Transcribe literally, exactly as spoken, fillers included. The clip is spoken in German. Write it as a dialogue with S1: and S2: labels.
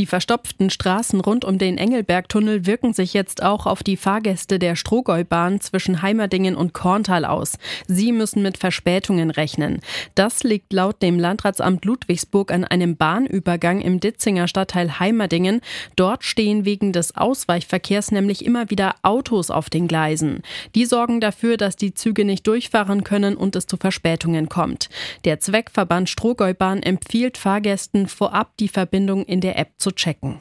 S1: Die verstopften Straßen rund um den Engelbergtunnel wirken sich jetzt auch auf die Fahrgäste der Strohgäubahn zwischen Heimerdingen und Korntal aus. Sie müssen mit Verspätungen rechnen. Das liegt laut dem Landratsamt Ludwigsburg an einem Bahnübergang im Ditzinger Stadtteil Heimerdingen. Dort stehen wegen des Ausweichverkehrs nämlich immer wieder Autos auf den Gleisen. Die sorgen dafür, dass die Züge nicht durchfahren können und es zu Verspätungen kommt. Der Zweckverband Strohgäubahn empfiehlt Fahrgästen vorab die Verbindung in der App zu checken.